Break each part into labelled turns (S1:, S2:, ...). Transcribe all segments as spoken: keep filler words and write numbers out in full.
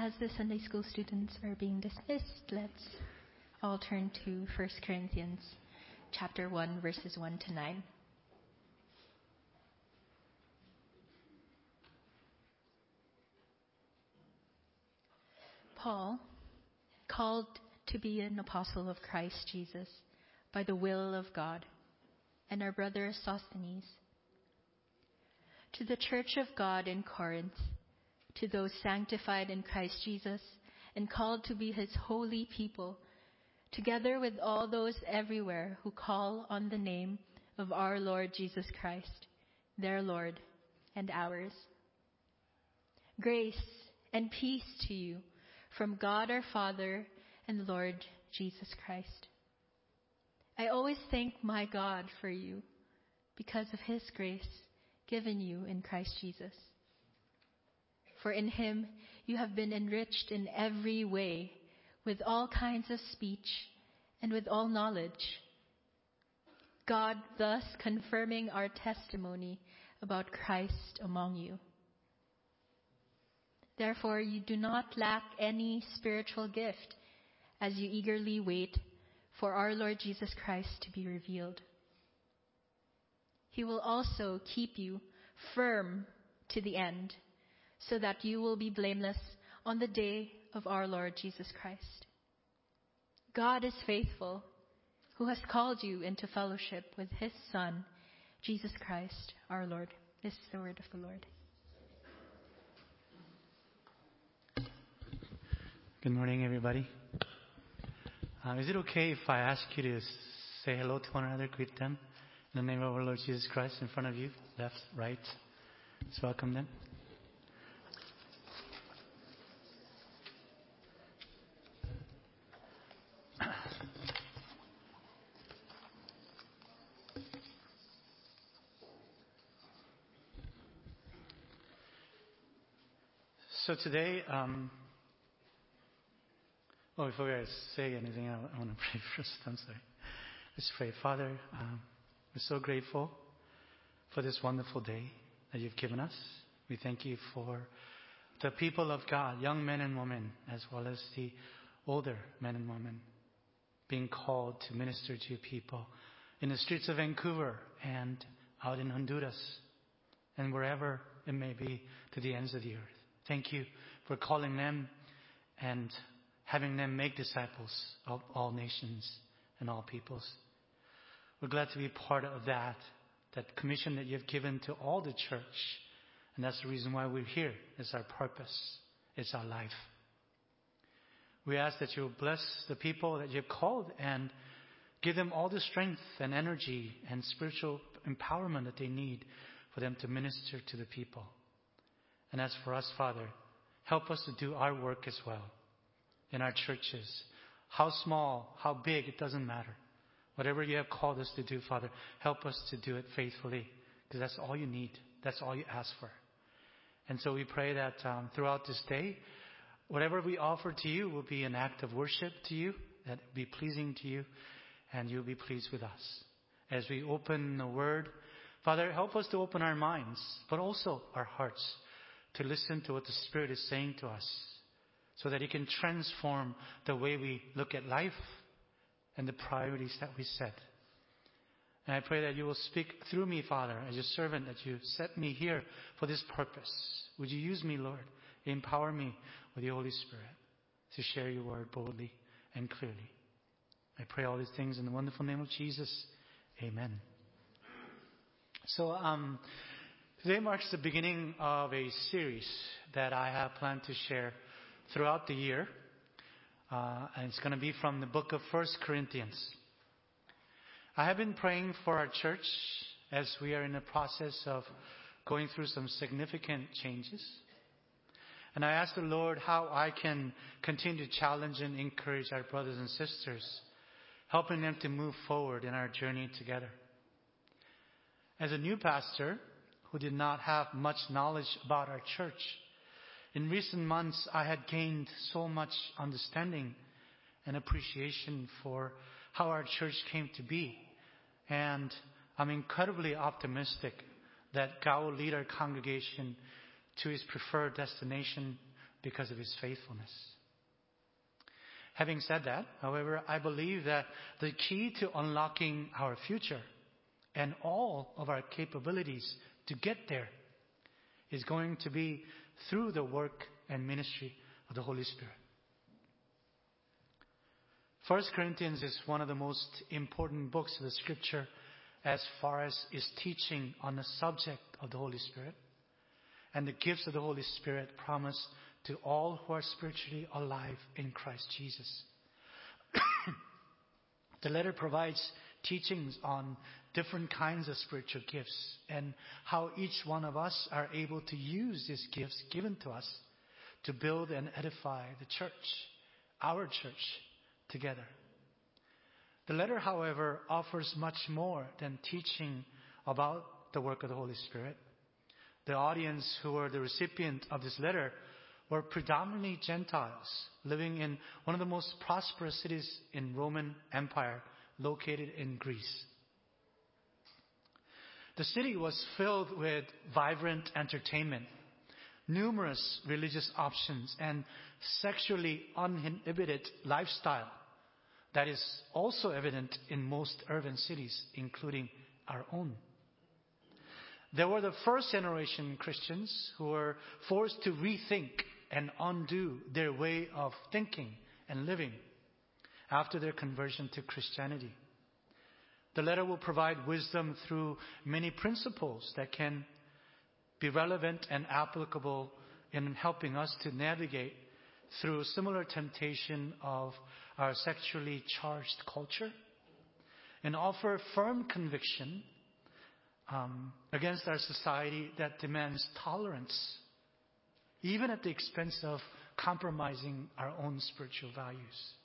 S1: As the Sunday school students are being dismissed, let's all turn to First Corinthians chapter one, verses one to nine. Paul, called to be an apostle of Christ Jesus by the will of God, and our brother Sosthenes, to the church of God in Corinth, to those sanctified in Christ Jesus and called to be his holy people, together with all those everywhere who call on the name of our Lord Jesus Christ, their Lord and ours. Grace and peace to you from God our Father and the Lord Jesus Christ. I always thank my God for you because of his grace given you in Christ Jesus. For in him you have been enriched in every way with all kinds of speech and with all knowledge, God thus confirming our testimony about Christ among you. Therefore you do not lack any spiritual gift as you eagerly wait for our Lord Jesus Christ to be revealed. He will also keep you firm to the end, so that you will be blameless on the day of our Lord Jesus Christ. God is faithful, who has called you into fellowship with his Son, Jesus Christ, our Lord. This is the word of the Lord.
S2: Good morning, everybody. Uh, is it okay if I ask you to say hello to one another, greet them in the name of our Lord Jesus Christ in front of you, left, right? Let's welcome them. So today, um, oh, before I say anything, I, I want to pray first. I'm sorry. Let's pray. Father, um, we're so grateful for this wonderful day that you've given us. We thank you for the people of God, young men and women, as well as the older men and women, being called to minister to people in the streets of Vancouver and out in Honduras and wherever it may be, to the ends of the earth. Thank you for calling them and having them make disciples of all nations and all peoples. We're glad to be part of that, that commission that you've given to all the church. And that's the reason why we're here. It's our purpose. It's our life. We ask that you'll bless the people that you've called and give them all the strength and energy and spiritual empowerment that they need for them to minister to the people. And as for us, Father, help us to do our work as well in our churches. How small, how big, it doesn't matter. Whatever you have called us to do, Father, help us to do it faithfully, because that's all you need. That's all you ask for. And so we pray that um, throughout this day, whatever we offer to you will be an act of worship to you, that will be pleasing to you, and you'll be pleased with us. As we open the Word, Father, help us to open our minds, but also our hearts, to listen to what the Spirit is saying to us, so that it can transform the way we look at life and the priorities that we set. And I pray that you will speak through me, Father, as your servant, that you set me here for this purpose. Would you use me, Lord? Empower me with your Holy Spirit to share your word boldly and clearly. I pray all these things in the wonderful name of Jesus. Amen. So, um, today marks the beginning of a series that I have planned to share throughout the year. Uh, and it's going to be from the book of First Corinthians. I have been praying for our church as we are in the process of going through some significant changes. And I asked the Lord how I can continue to challenge and encourage our brothers and sisters, helping them to move forward in our journey together. As a new pastor who did not have much knowledge about our church, in recent months I had gained so much understanding and appreciation for how our church came to be. And I'm incredibly optimistic that God will lead our congregation to his preferred destination, because of his faithfulness. Having said that, however, I believe that the key to unlocking our future and all of our capabilities to get there is going to be through the work and ministry of the Holy Spirit. First Corinthians is one of the most important books of the Scripture as far as its teaching on the subject of the Holy Spirit and the gifts of the Holy Spirit promised to all who are spiritually alive in Christ Jesus. The letter provides teachings on different kinds of spiritual gifts and how each one of us are able to use these gifts given to us to build and edify the church, our church, together. The letter, however, offers much more than teaching about the work of the Holy Spirit. The audience who were the recipient of this letter were predominantly Gentiles living in one of the most prosperous cities in Roman Empire, located in Greece. The city was filled with vibrant entertainment, numerous religious options, and sexually uninhibited lifestyle that is also evident in most urban cities, including our own. There were the first generation Christians who were forced to rethink and undo their way of thinking and living after their conversion to Christianity. The letter will provide wisdom through many principles that can be relevant and applicable in helping us to navigate through similar temptation of our sexually charged culture and offer firm conviction um, against our society that demands tolerance, even at the expense of compromising our own spiritual values.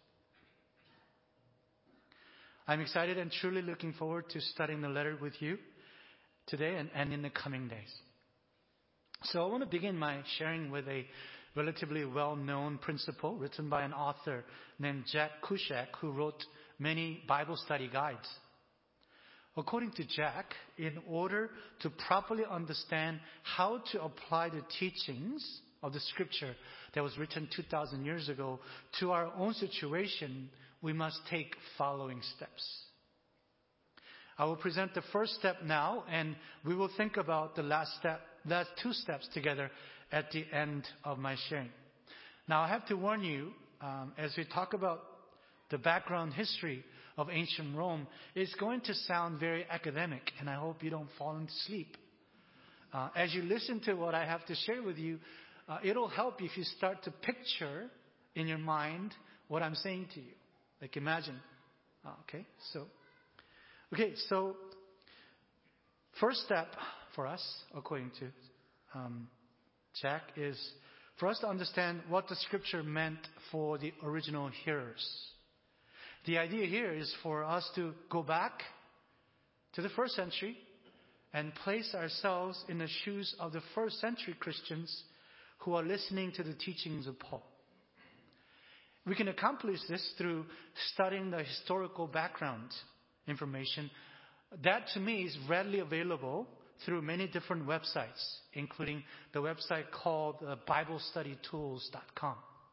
S2: I'm excited and truly looking forward to studying the letter with you today and, and in the coming days. So I want to begin my sharing with a relatively well-known principle written by an author named Jack Cushak, who wrote many Bible study guides. According to Jack, in order to properly understand how to apply the teachings of the Scripture that was written two thousand years ago to our own situation, we must take following steps. I will present the first step now, and we will think about the last step, last two steps together at the end of my sharing. Now, I have to warn you, um, as we talk about the background history of ancient Rome, it's going to sound very academic, and I hope you don't fall into sleep. Uh, as you listen to what I have to share with you, uh, it'll help if you start to picture in your mind what I'm saying to you. Like imagine. Uh, okay, so, okay, so first step for us, according to um, Jack, is for us to understand what the Scripture meant for the original hearers. The idea here is for us to go back to the first century and place ourselves in the shoes of the first century Christians who are listening to the teachings of Paul. We can accomplish this through studying the historical background information that, to me, is readily available through many different websites, including the website called uh, Bible Study Tools dot com.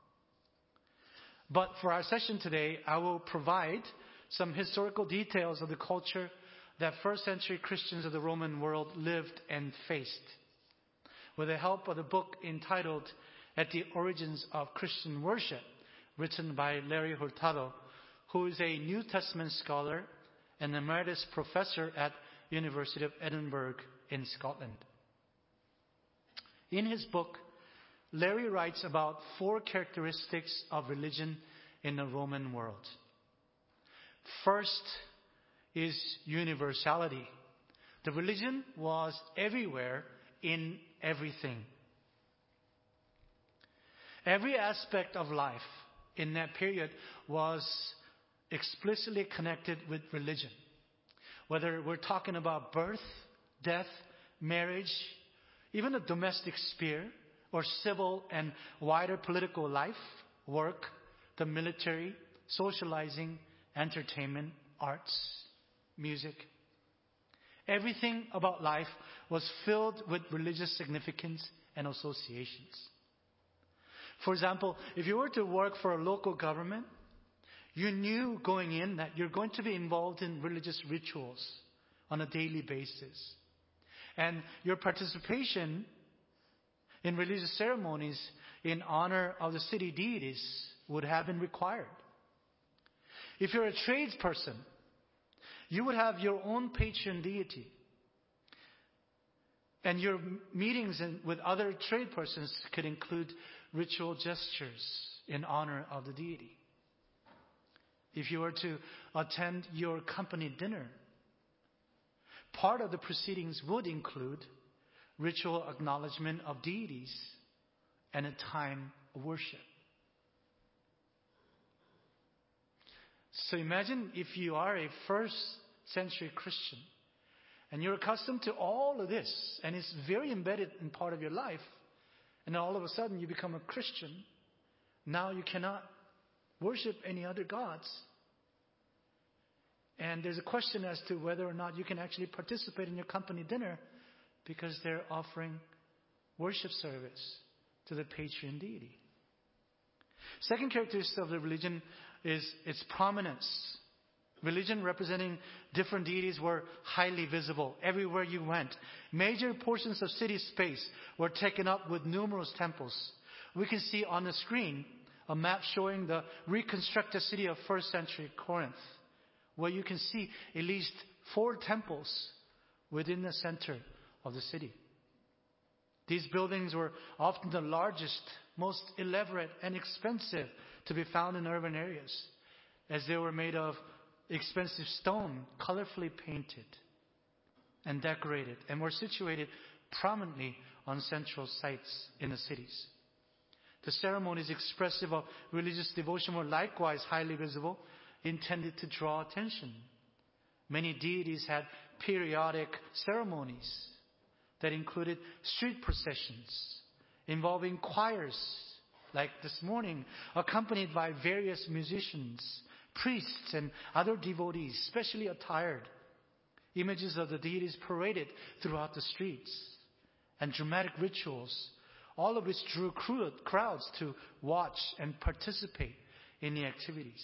S2: But for our session today, I will provide some historical details of the culture that first century Christians of the Roman world lived and faced, with the help of the book entitled At the Origins of Christian Worship, written by Larry Hurtado, who is a New Testament scholar and emeritus professor at University of Edinburgh in Scotland. In his book, Larry writes about four characteristics of religion in the Roman world. First is universality. The religion was everywhere in everything. Every aspect of life in that period was explicitly connected with religion. Whether we're talking about birth, death, marriage, even the domestic sphere, or civil and wider political life, work, the military, socializing, entertainment, arts, music. Everything about life was filled with religious significance and associations. For example, if you were to work for a local government, you knew going in that you're going to be involved in religious rituals on a daily basis. And your participation in religious ceremonies in honor of the city deities would have been required. If you're a tradesperson, you would have your own patron deity. And your meetings with other trade persons could include ritual gestures in honor of the deity. If you were to attend your company dinner, part of the proceedings would include ritual acknowledgement of deities and a time of worship. So imagine if you are a first century Christian and you're accustomed to all of this and it's very embedded in part of your life, and then all of a sudden you become a Christian. Now you cannot worship any other gods. And there's a question as to whether or not you can actually participate in your company dinner because they're offering worship service to the patron deity. Second characteristic of the religion is its prominence. Religion representing different deities were highly visible everywhere you went. Major portions of city space were taken up with numerous temples. We can see on the screen a map showing the reconstructed city of first century Corinth, where you can see at least four temples within the center of the city. These buildings were often the largest, most elaborate, and expensive to be found in urban areas, as they were made of expensive stone, colorfully painted and decorated, and were situated prominently on central sites in the cities. The ceremonies expressive of religious devotion were likewise highly visible, intended to draw attention. Many deities had periodic ceremonies that included street processions involving choirs, like this morning, accompanied by various musicians, priests, and other devotees, specially attired. Images of the deities paraded throughout the streets, and dramatic rituals, all of which drew crowds to watch and participate in the activities.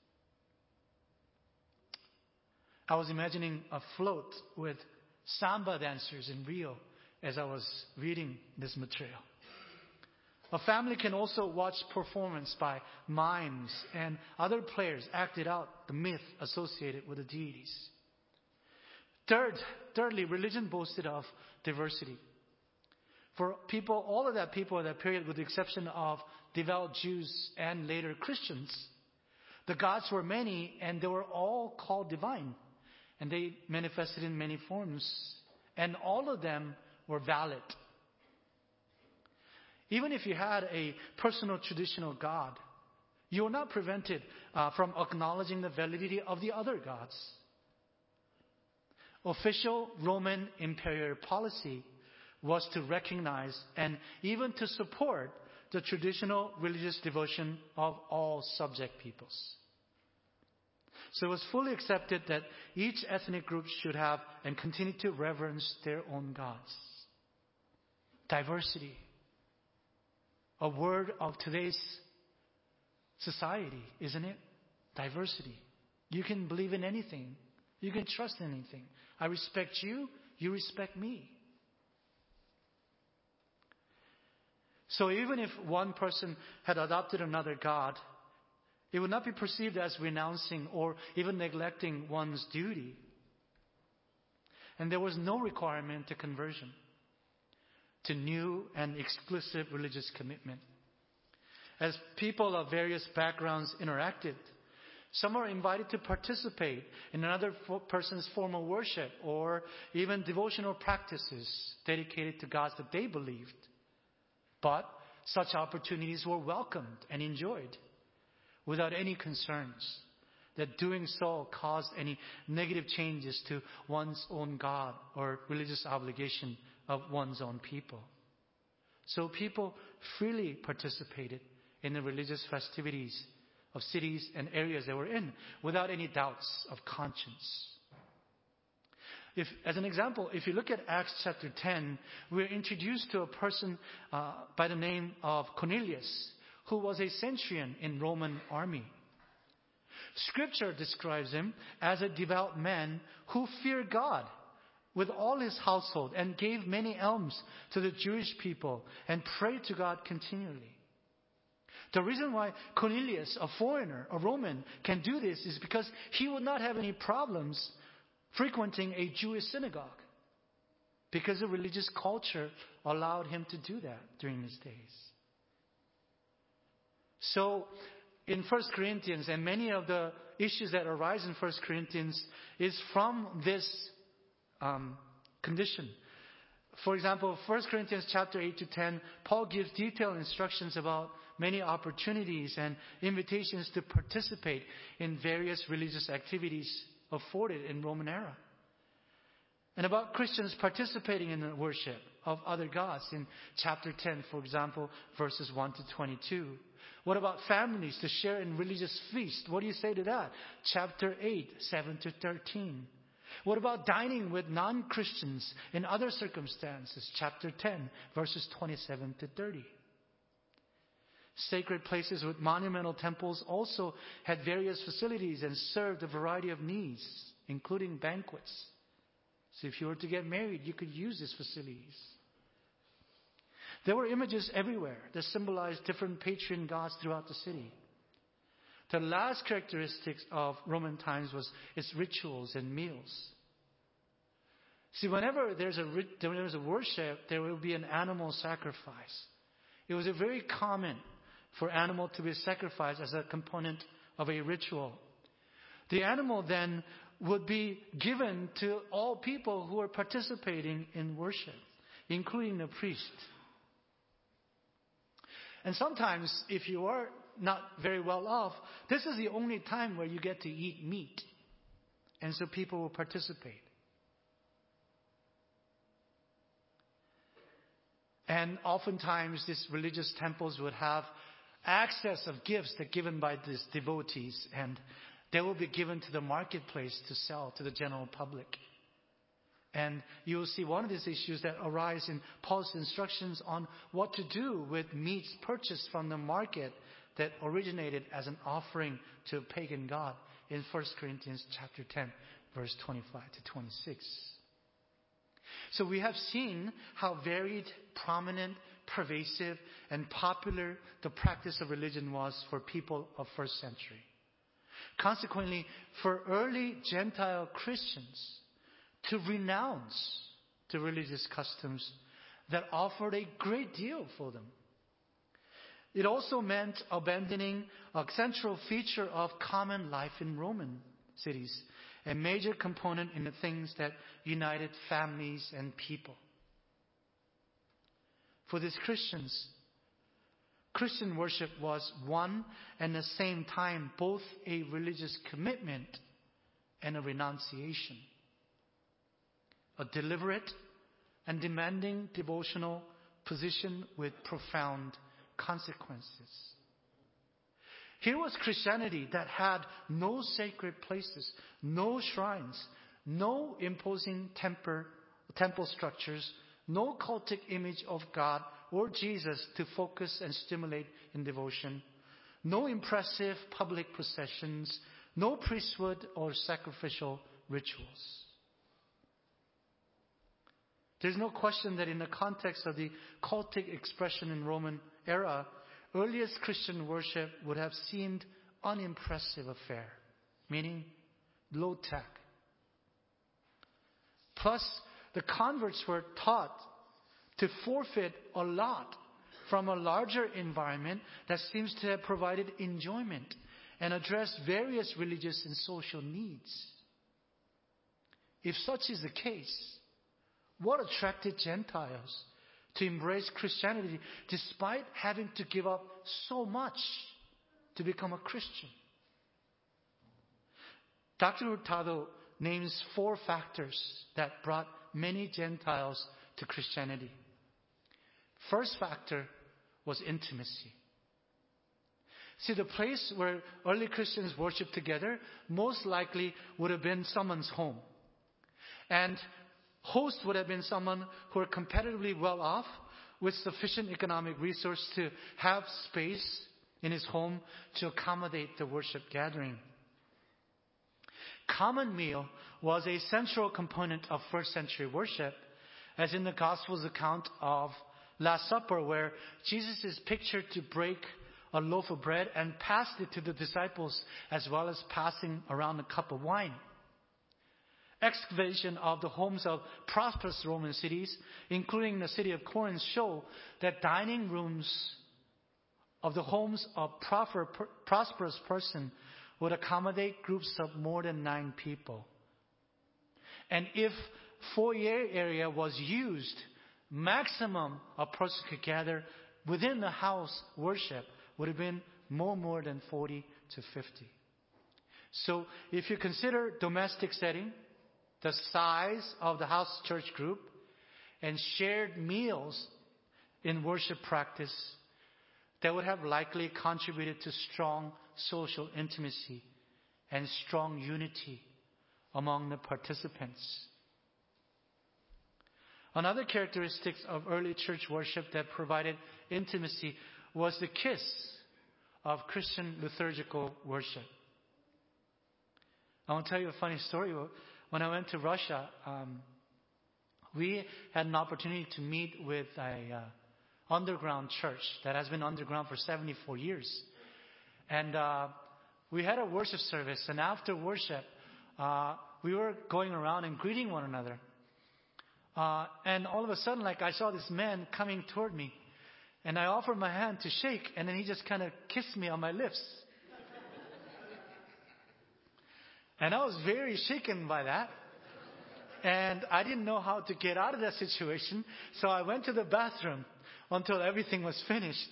S2: I was imagining a float with samba dancers in Rio as I was reading this material. A family can also watch performance by mimes and other players acted out the myth associated with the deities. Third, thirdly, religion boasted of diversity. For people, all of that people in that period, with the exception of devout Jews and later Christians, the gods were many and they were all called divine. And they manifested in many forms. And all of them were valid. Even if you had a personal traditional god, you were not prevented uh, from acknowledging the validity of the other gods. Official Roman imperial policy was to recognize and even to support the traditional religious devotion of all subject peoples. So it was fully accepted that each ethnic group should have and continue to reverence their own gods. Diversity. A word of today's society, isn't it? Diversity. You can believe in anything. You can trust in anything. I respect you. You respect me. So even if one person had adopted another god, it would not be perceived as renouncing or even neglecting one's duty. And there was no requirement to conversion, to new and exclusive religious commitment. As people of various backgrounds interacted, some are invited to participate in another person's form of worship or even devotional practices dedicated to gods that they believed. But such opportunities were welcomed and enjoyed without any concerns that doing so caused any negative changes to one's own God or religious obligation of one's own people. So people freely participated in the religious festivities of cities and areas they were in without any doubts of conscience. If, as an example, if you look at Acts chapter ten, we're introduced to a person uh, by the name of Cornelius, who was a centurion in Roman army. Scripture describes him as a devout man who feared God with all his household and gave many alms to the Jewish people and prayed to God continually. The reason why Cornelius, a foreigner, a Roman, can do this is because he would not have any problems frequenting a Jewish synagogue, because the religious culture allowed him to do that during his days. So, in First Corinthians, and many of the issues that arise in First Corinthians is from this um, condition. For example, First Corinthians chapter eight to ten, Paul gives detailed instructions about many opportunities and invitations to participate in various religious activities afforded in Roman era. And about Christians participating in the worship of other gods in chapter ten, for example, verses one to twenty-two. What about families to share in religious feasts? What do you say to that? Chapter eight, seven to thirteen. What about dining with non-Christians in other circumstances? Chapter ten, verses twenty-seven to thirty. Sacred places with monumental temples also had various facilities and served a variety of needs, including banquets. So if you were to get married, you could use these facilities. There were images everywhere that symbolized different patron gods throughout the city. The last characteristics of Roman times was its rituals and meals. See, whenever there's a, when there's a worship, there will be an animal sacrifice. It was a very common for animal to be sacrificed as a component of a ritual. The animal then would be given to all people who are participating in worship, including the priest. And sometimes, if you are not very well off, this is the only time where you get to eat meat. And so people will participate. And oftentimes, these religious temples would have access of gifts that are given by these devotees, and they will be given to the marketplace to sell to the general public. And you will see one of these issues that arise in Paul's instructions on what to do with meats purchased from the market that originated as an offering to a pagan god in First Corinthians chapter ten, verse twenty-five to twenty-six. So we have seen how varied, prominent, pervasive, and popular the practice of religion was for people of first century. Consequently, for early Gentile Christians to renounce the religious customs that offered a great deal for them. It also meant abandoning a central feature of common life in Roman cities, a major component in the things that united families and people. For these Christians, Christian worship was one and the same time both a religious commitment and a renunciation. A deliberate and demanding devotional position with profound consequences. Here was Christianity that had no sacred places, no shrines, no imposing temple, temple structures, no cultic image of God or Jesus to focus and stimulate in devotion, no impressive public processions, no priesthood or sacrificial rituals. There's no question that in the context of the cultic expression in Roman era, earliest Christian worship would have seemed unimpressive affair, meaning low tech. Plus, the converts were taught to forfeit a lot from a larger environment that seems to have provided enjoyment and addressed various religious and social needs. If such is the case, what attracted Gentiles to embrace Christianity despite having to give up so much to become a Christian? Doctor Hurtado names four factors that brought many Gentiles to Christianity. First factor was intimacy. See, the place where early Christians worshiped together most likely would have been someone's home. And host would have been someone who were competitively well off with sufficient economic resource to have space in his home to accommodate the worship gathering. Common meal was a central component of first century worship, as in the Gospel's account of Last Supper, where Jesus is pictured to break a loaf of bread and pass it to the disciples, as well as passing around a cup of wine. Excavation of the homes of prosperous Roman cities, including the city of Corinth, show that dining rooms of the homes of prosperous person would accommodate groups of more than nine people. And if foyer area was used, maximum a person could gather within the house worship would have been more more than forty to fifty. So if you consider domestic setting, the size of the house church group, and shared meals in worship practice, that would have likely contributed to strong social intimacy and strong unity among the participants. Another characteristic of early church worship that provided intimacy was the kiss of Christian liturgical worship. I want to tell you a funny story. When I went to Russia, um, we had an opportunity to meet with a uh, underground church that has been underground for seventy-four years. And uh, we had a worship service, and after worship, uh, we were going around and greeting one another. Uh, and all of a sudden, like I saw this man coming toward me, and I offered my hand to shake, and then he just kind of kissed me on my lips. And I was very shaken by that. And I didn't know how to get out of that situation. So I went to the bathroom until everything was finished.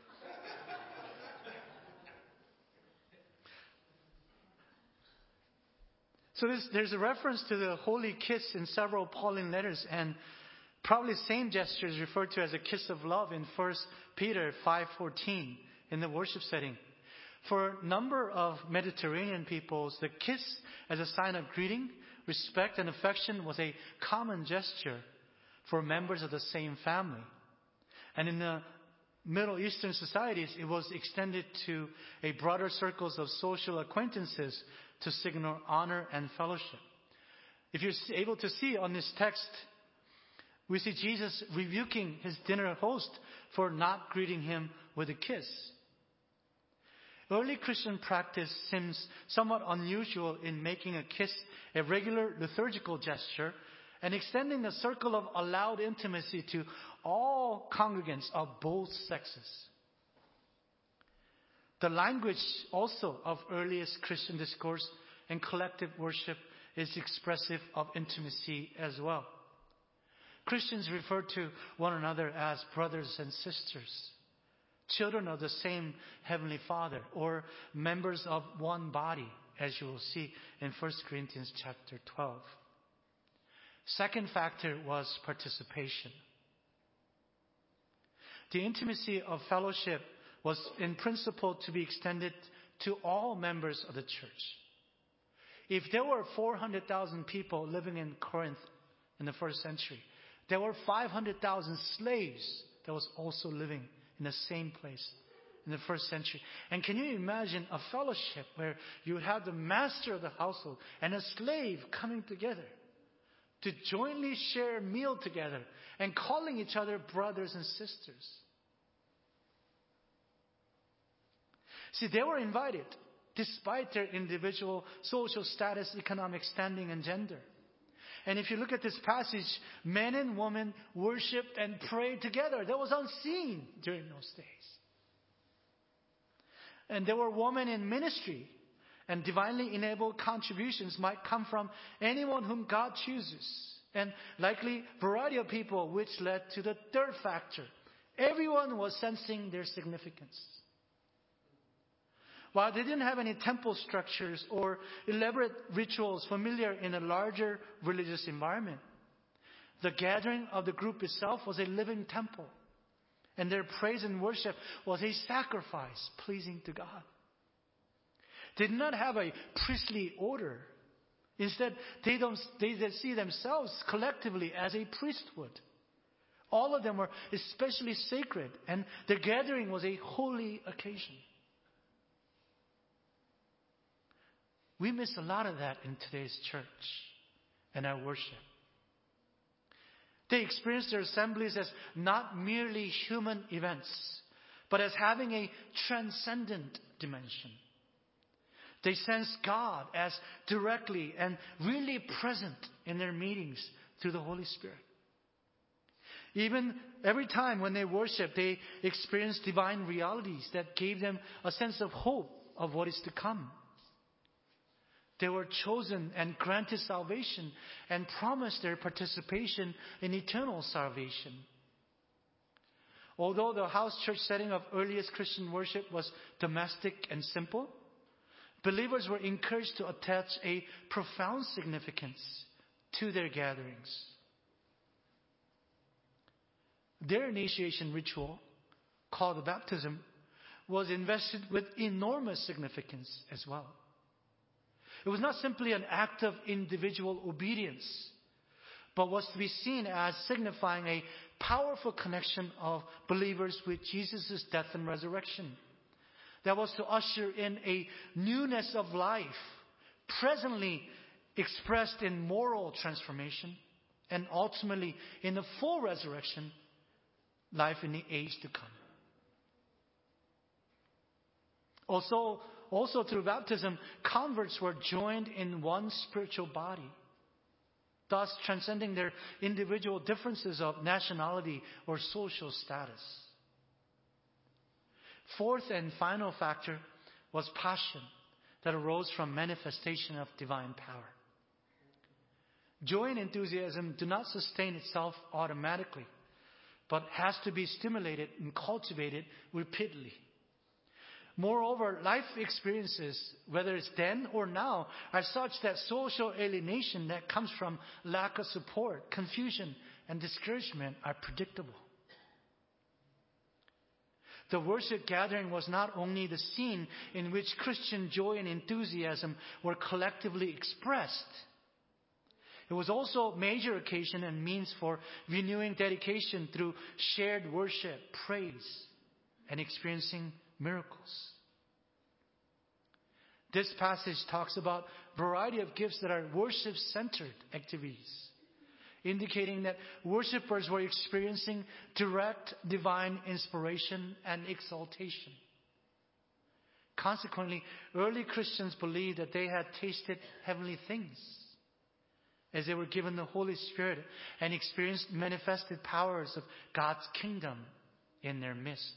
S2: So this, there's a reference to the holy kiss in several Pauline letters. And probably the same gesture is referred to as a kiss of love in First Peter five fourteen in the worship setting. For a number of Mediterranean peoples, the kiss as a sign of greeting, respect, and affection was a common gesture for members of the same family. And in the Middle Eastern societies, it was extended to a broader circles of social acquaintances to signal honor and fellowship. If you're able to see on this text, we see Jesus rebuking his dinner host for not greeting him with a kiss. Early Christian practice seems somewhat unusual in making a kiss a regular liturgical gesture and extending the circle of allowed intimacy to all congregants of both sexes. The language also of earliest Christian discourse and collective worship is expressive of intimacy as well. Christians refer to one another as brothers and sisters, children of the same Heavenly Father, or members of one body, as you will see in First Corinthians chapter twelve. Second factor was participation. The intimacy of fellowship was in principle to be extended to all members of the church. If there were four hundred thousand people living in Corinth in the first century, there were five hundred thousand slaves that was also living in the same place in the first century. And can you imagine a fellowship where you would have the master of the household and a slave coming together to jointly share a meal together and calling each other brothers and sisters? See, they were invited despite their individual social status, economic standing, and gender. And if you look at this passage, men and women worshiped and prayed together. That was unseen during those days. And there were women in ministry, and divinely enabled contributions might come from anyone whom God chooses. And likely variety of people, which led to the third factor. Everyone was sensing their significance. While they didn't have any temple structures or elaborate rituals familiar in a larger religious environment, the gathering of the group itself was a living temple, and their praise and worship was a sacrifice pleasing to God. They did not have a priestly order. Instead, they, don't, they see themselves collectively as a priesthood, All of them were especially sacred, and the gathering was a holy occasion. We miss a lot of that in today's church and our worship. They experience their assemblies as not merely human events, but as having a transcendent dimension. They sense God as directly and really present in their meetings through the Holy Spirit. Even every time when they worship, they experience divine realities that gave them a sense of hope of what is to come. They were chosen and granted salvation and promised their participation in eternal salvation. Although the house church setting of earliest Christian worship was domestic and simple, believers were encouraged to attach a profound significance to their gatherings. Their initiation ritual, called baptism, was invested with enormous significance as well. It was not simply an act of individual obedience, but was to be seen as signifying a powerful connection of believers with Jesus' death and resurrection. That was to usher in a newness of life, presently expressed in moral transformation, and ultimately in the full resurrection, life in the age to come. Also, also through baptism, converts were joined in one spiritual body, thus transcending their individual differences of nationality or social status. Fourth and final factor was passion that arose from manifestation of divine power. Joy and enthusiasm do not sustain itself automatically, but has to be stimulated and cultivated repeatedly. Moreover, life experiences, whether it's then or now, are such that social alienation that comes from lack of support, confusion, and discouragement are predictable. The worship gathering was not only the scene in which Christian joy and enthusiasm were collectively expressed. It was also a major occasion and means for renewing dedication through shared worship, praise, and experiencing miracles. This passage talks about a variety of gifts that are worship-centered activities, indicating that worshipers were experiencing direct divine inspiration and exaltation. Consequently, early Christians believed that they had tasted heavenly things as they were given the Holy Spirit and experienced manifested powers of God's kingdom in their midst.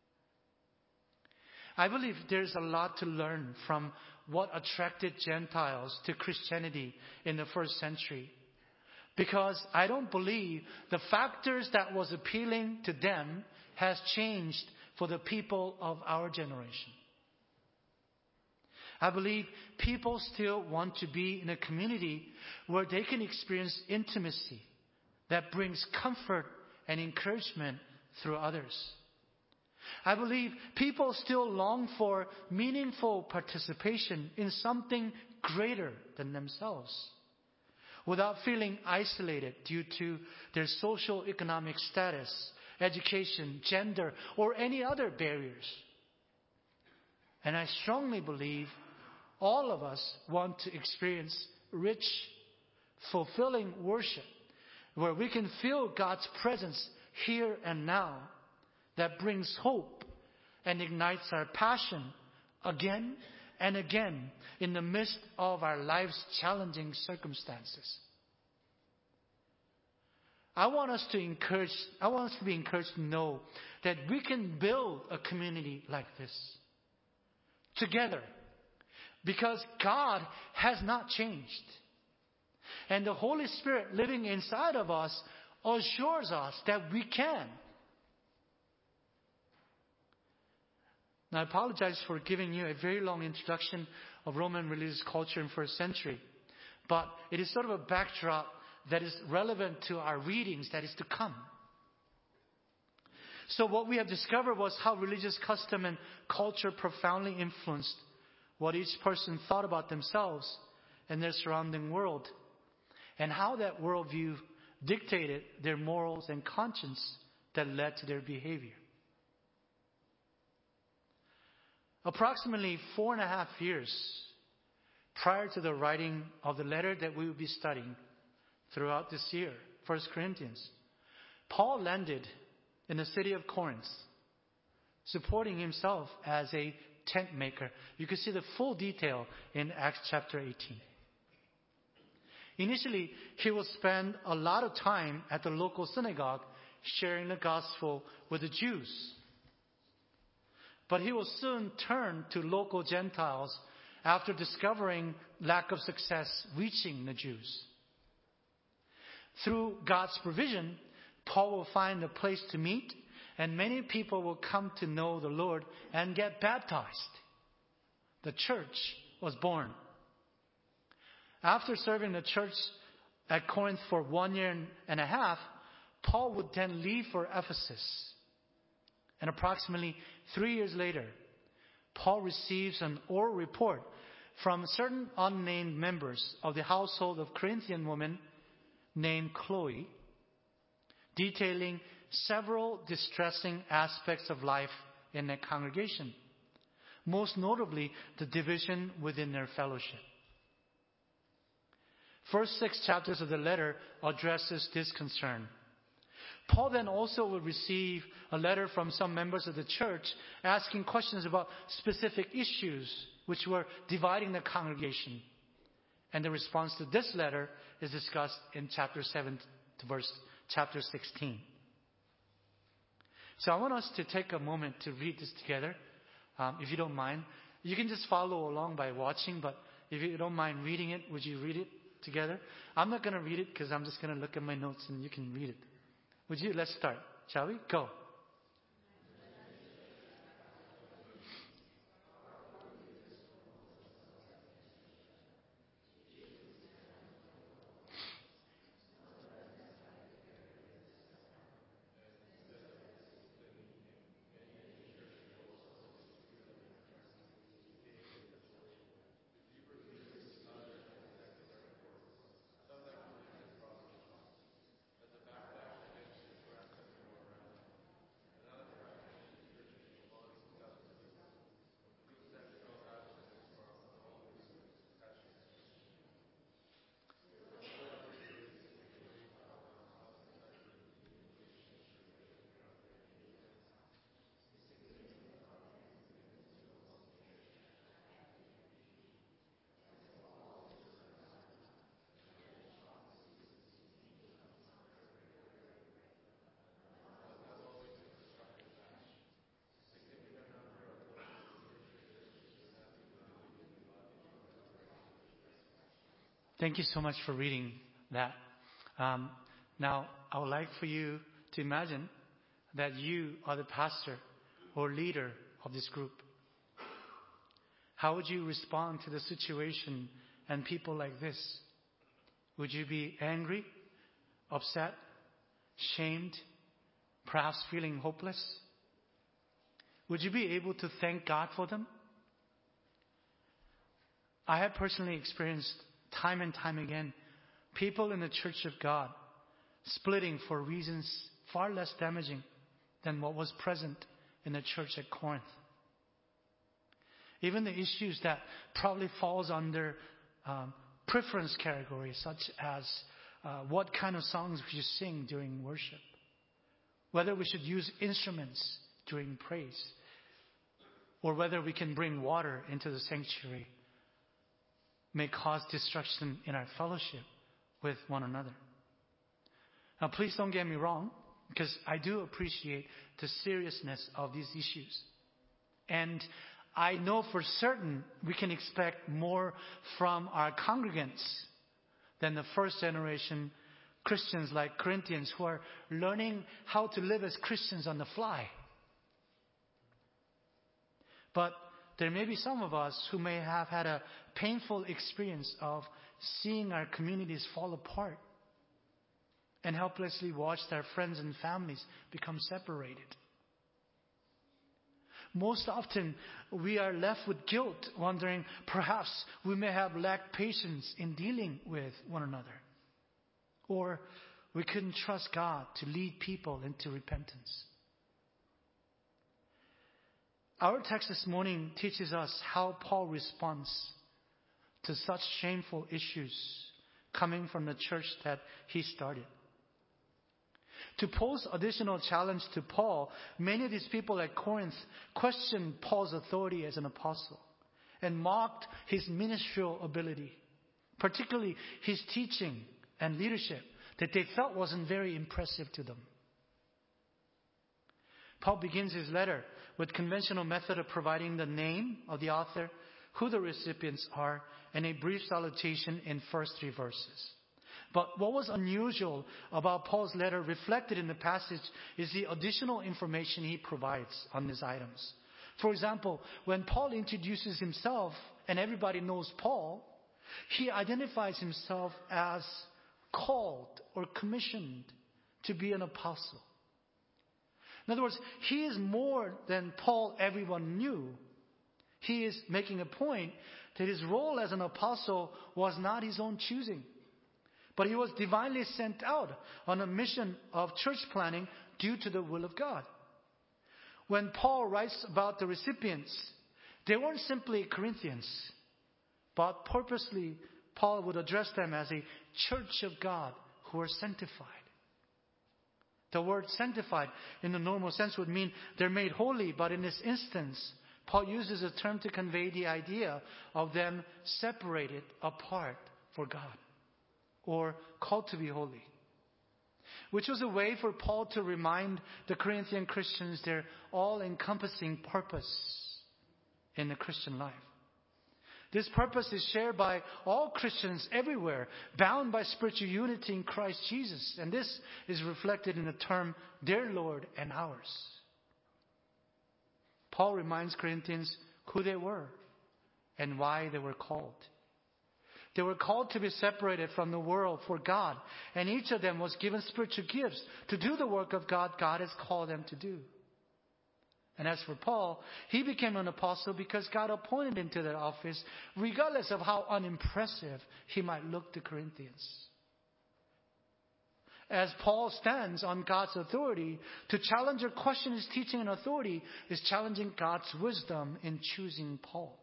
S2: I believe there's a lot to learn from what attracted Gentiles to Christianity in the first century, because I don't believe the factors that was appealing to them has changed for the people of our generation. I believe people still want to be in a community where they can experience intimacy that brings comfort and encouragement through others. I believe people still long for meaningful participation in something greater than themselves, without feeling isolated due to their social economic status, education, gender, or any other barriers. And I strongly believe all of us want to experience rich, fulfilling worship where we can feel God's presence here and now, that brings hope and ignites our passion again and again in the midst of our life's challenging circumstances. I want us to encourage, I want us to be encouraged to know that we can build a community like this together, because God has not changed. And the Holy Spirit living inside of us assures us that we can. Now, I apologize for giving you a very long introduction of Roman religious culture in first century, but it is sort of a backdrop that is relevant to our readings that is to come. So what we have discovered was how religious custom and culture profoundly influenced what each person thought about themselves and their surrounding world, and how that worldview dictated their morals and conscience that led to their behavior. Approximately four and a half years prior to the writing of the letter that we will be studying throughout this year, First Corinthians, Paul landed in the city of Corinth, supporting himself as a tent maker. You can see the full detail in Acts chapter eighteen. Initially, he will spend a lot of time at the local synagogue sharing the gospel with the Jews. But he will soon turn to local Gentiles after discovering lack of success reaching the Jews. Through God's provision, Paul will find a place to meet, and many people will come to know the Lord and get baptized. The church was born. After serving the church at Corinth for one year and a half, Paul would then leave for Ephesus. And approximately three years later, Paul receives an oral report from certain unnamed members of the household of Corinthian woman named Chloe, detailing several distressing aspects of life in their congregation, most notably the division within their fellowship. First six chapters of the letter addresses this concern. Paul then also will receive a letter from some members of the church asking questions about specific issues which were dividing the congregation. And the response to this letter is discussed in chapter seven to verse chapter sixteen. So I want us to take a moment to read this together, um, if you don't mind. You can just follow along by watching, but if you don't mind reading it, would you read it together? I'm not going to read it because I'm just going to look at my notes and you can read it. Would you? Let's start. Shall we? Go. Thank you so much for reading that. Um, now, I would like for you to imagine that you are the pastor or leader of this group. How would you respond to the situation and people like this? Would you be angry, upset, shamed, perhaps feeling hopeless? Would you be able to thank God for them? I have personally experienced time and time again people in the Church of God splitting for reasons far less damaging than what was present in the church at Corinth. Even the issues that probably falls under um, preference categories, such as uh, what kind of songs we should sing during worship, whether we should use instruments during praise, or whether we can bring water into the sanctuary, may cause destruction in our fellowship with one another. Now, please don't get me wrong, because I do appreciate the seriousness of these issues. And I know for certain we can expect more from our congregants than the first generation Christians like Corinthians who are learning how to live as Christians on the fly. But there may be some of us who may have had a painful experience of seeing our communities fall apart and helplessly watch their friends and families become separated. Most often, we are left with guilt, wondering perhaps we may have lacked patience in dealing with one another. Or we couldn't trust God to lead people into repentance. Our text this morning teaches us how Paul responds to such shameful issues coming from the church that he started. To pose additional challenge to Paul, many of these people at Corinth questioned Paul's authority as an apostle and mocked his ministerial ability, particularly his teaching and leadership that they felt wasn't very impressive to them. Paul begins his letter with conventional method of providing the name of the author, who the recipients are, and a brief salutation in first three verses. But what was unusual about Paul's letter reflected in the passage is the additional information he provides on these items. For example, when Paul introduces himself and everybody knows Paul, he identifies himself as called or commissioned to be an apostle. In other words, he is more than Paul everyone knew. He is making a point that his role as an apostle was not his own choosing, but he was divinely sent out on a mission of church planning due to the will of God. When Paul writes about the recipients, they weren't simply Corinthians, but purposely Paul would address them as a church of God who are sanctified. The word sanctified in the normal sense would mean they're made holy, but in this instance, Paul uses a term to convey the idea of them separated apart for God, or called to be holy, which was a way for Paul to remind the Corinthian Christians their all-encompassing purpose in the Christian life. This purpose is shared by all Christians everywhere, bound by spiritual unity in Christ Jesus. And this is reflected in the term, their Lord and ours. Paul reminds Corinthians who they were and why they were called. They were called to be separated from the world for God, and each of them was given spiritual gifts to do the work of God God has called them to do. And as for Paul, he became an apostle because God appointed him to that office, regardless of how unimpressive he might look to Corinthians. As Paul stands on God's authority, to challenge or question his teaching and authority is challenging God's wisdom in choosing Paul.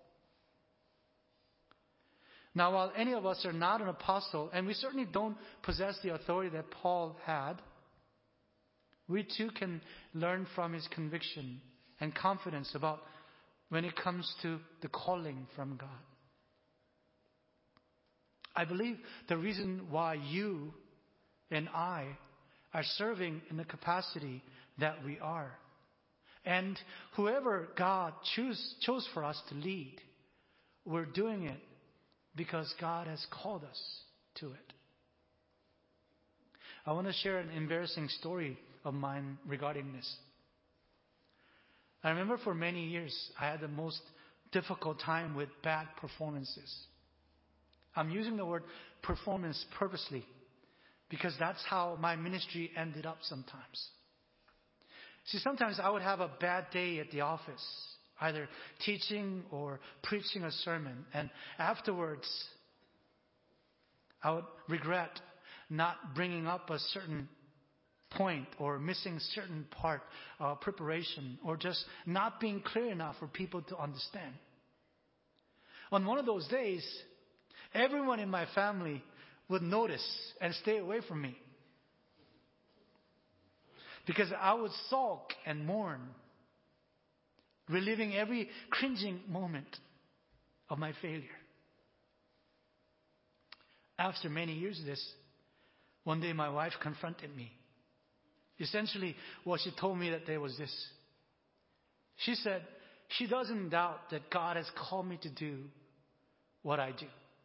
S2: Now, while any of us are not an apostle, and we certainly don't possess the authority that Paul had, we too can learn from his conviction and confidence about when it comes to the calling from God. I believe the reason why you and I are serving in the capacity that we are, and whoever God choose, chose for us to lead, we're doing it because God has called us to it. I want to share an embarrassing story of mine regarding this. I remember for many years I had the most difficult time with bad performances. I'm using the word performance purposely because that's how my ministry ended up sometimes. See, sometimes I would have a bad day at the office, either teaching or preaching a sermon, and afterwards I would regret not bringing up a certain point or missing certain part of preparation, or just not being clear enough for people to understand. On one of those days, everyone in my family would notice and stay away from me because I would sulk and mourn, reliving every cringing moment of my failure. After many years of this, one day my wife confronted me. Essentially, what she told me that day was this. She said she doesn't doubt that God has called me to do what I do,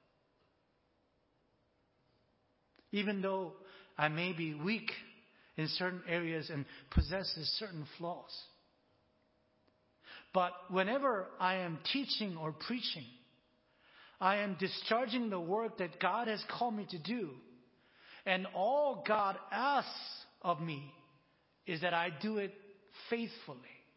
S2: even though I may be weak in certain areas and possess certain flaws. But whenever I am teaching or preaching, I am discharging the work that God has called me to do. And all God asks of me is that I do it faithfully.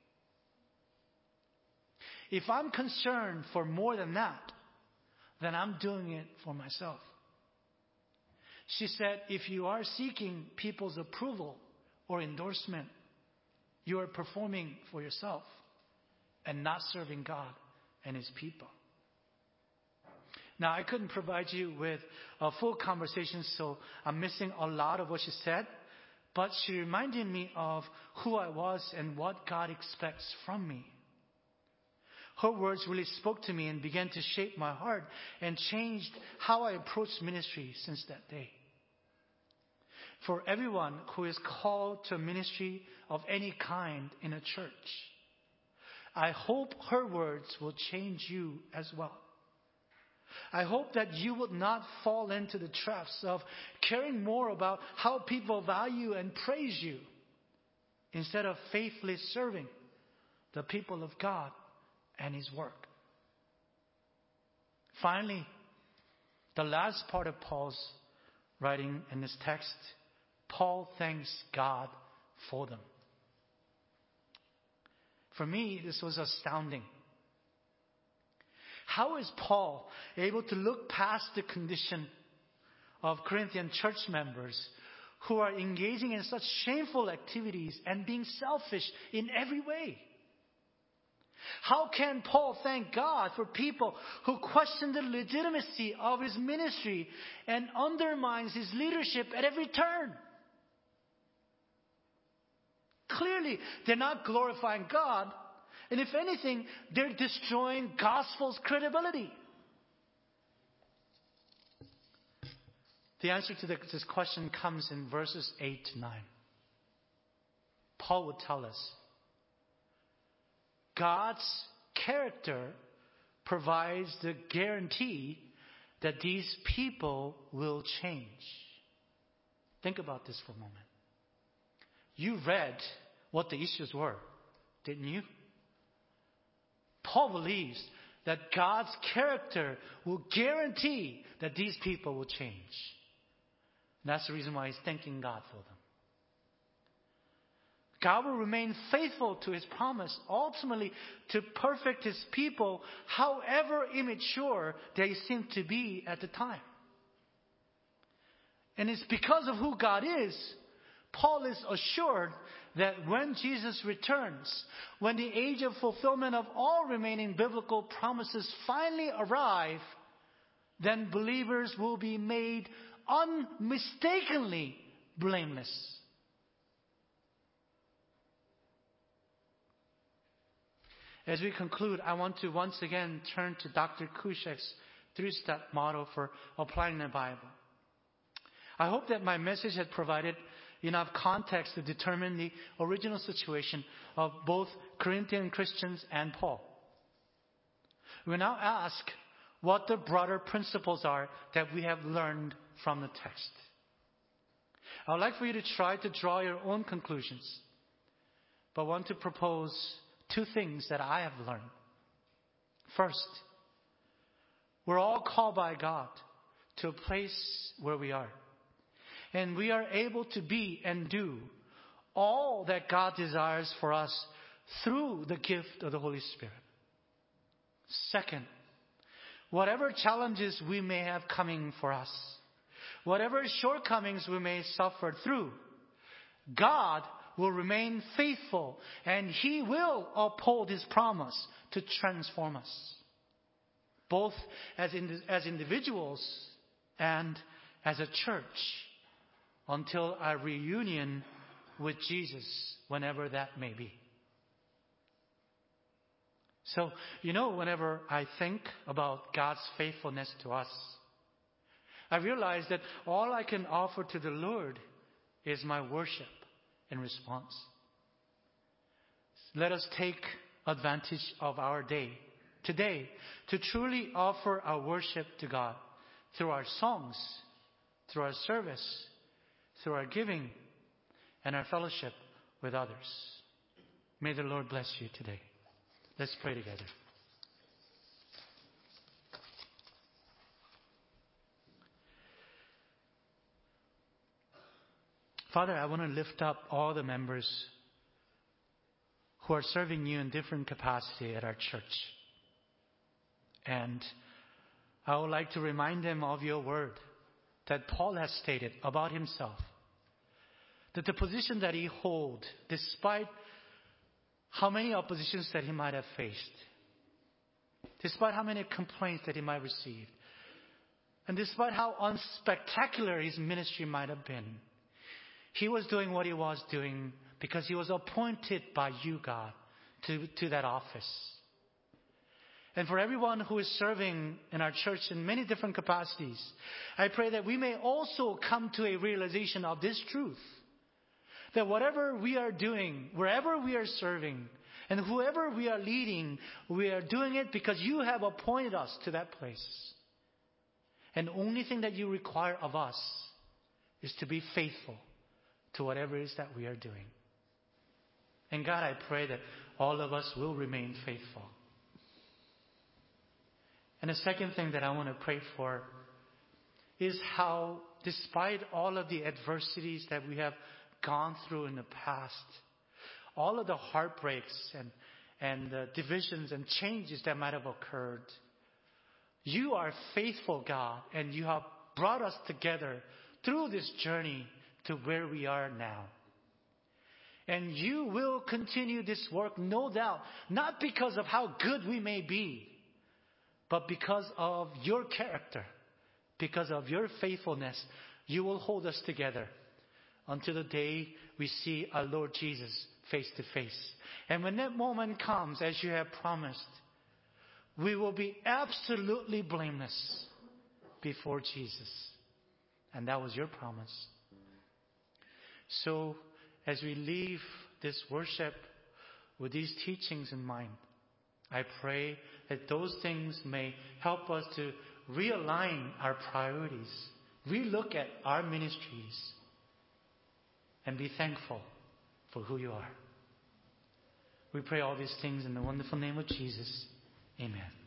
S2: If I'm concerned for more than that, then I'm doing it for myself. She said, if you are seeking people's approval or endorsement, you are performing for yourself and not serving God and His people. Now, I couldn't provide you with a full conversation, so I'm missing a lot of what she said. But she reminded me of who I was and what God expects from me. Her words really spoke to me and began to shape my heart and changed how I approach ministry since that day. For everyone who is called to a ministry of any kind in a church, I hope her words will change you as well. I hope that you would not fall into the traps of caring more about how people value and praise you instead of faithfully serving the people of God and His work. Finally, the last part of Paul's writing in this text, Paul thanks God for them. For me, this was astounding. How is Paul able to look past the condition of Corinthian church members who are engaging in such shameful activities and being selfish in every way? How can Paul thank God for people who question the legitimacy of his ministry and undermines his leadership at every turn? Clearly, they're not glorifying God. And if anything, they're destroying gospel's credibility. The answer to this question comes in verses eight to nine. Paul would tell us, God's character provides the guarantee that these people will change. Think about this for a moment. You read what the issues were, didn't you? Paul believes that God's character will guarantee that these people will change. And that's the reason why he's thanking God for them. God will remain faithful to His promise, ultimately to perfect His people, however immature they seem to be at the time. And it's because of who God is, Paul is assured that when Jesus returns, when the age of fulfillment of all remaining biblical promises finally arrive, then believers will be made unmistakably blameless. As we conclude, I want to once again turn to Doctor Kushek's three-step model for applying the Bible. I hope that my message had provided enough context to determine the original situation of both Corinthian Christians and Paul. We now ask what the broader principles are that we have learned from the text. I would like for you to try to draw your own conclusions, but want to propose two things that I have learned. First, we're all called by God to a place where we are. And we are able to be and do all that God desires for us through the gift of the Holy Spirit. Second, whatever challenges we may have coming for us, whatever shortcomings we may suffer through, God will remain faithful and He will uphold His promise to transform us, both as, in, as individuals and as a church, until our reunion with Jesus, whenever that may be. So, you know, whenever I think about God's faithfulness to us, I realize that all I can offer to the Lord is my worship in response. Let us take advantage of our day today to truly offer our worship to God through our songs, through our service, through our giving, and our fellowship with others. May the Lord bless you today. Let's pray together. Father, I want to lift up all the members who are serving you in different capacity at our church. And I would like to remind them of your word that Paul has stated about himself, that the position that he holds, despite how many oppositions that he might have faced, despite how many complaints that he might receive, and despite how unspectacular his ministry might have been, he was doing what he was doing because he was appointed by you, God, to, to that office. And for everyone who is serving in our church in many different capacities, I pray that we may also come to a realization of this truth. That whatever we are doing, wherever we are serving, and whoever we are leading, we are doing it because you have appointed us to that place. And the only thing that you require of us is to be faithful to whatever it is that we are doing. And God, I pray that all of us will remain faithful. And the second thing that I want to pray for is how, despite all of the adversities that we have gone through in the past, all of the heartbreaks and, and the divisions and changes that might have occurred, you are faithful, God, and you have brought us together through this journey to where we are now. And you will continue this work, no doubt, not because of how good we may be, but because of your character, because of your faithfulness. You will hold us together until the day we see our Lord Jesus face to face. And when that moment comes, as you have promised, we will be absolutely blameless before Jesus. And that was your promise. So, as we leave this worship with these teachings in mind, I pray that those things may help us to realign our priorities, relook at our ministries, and be thankful for who you are. We pray all these things in the wonderful name of Jesus. Amen.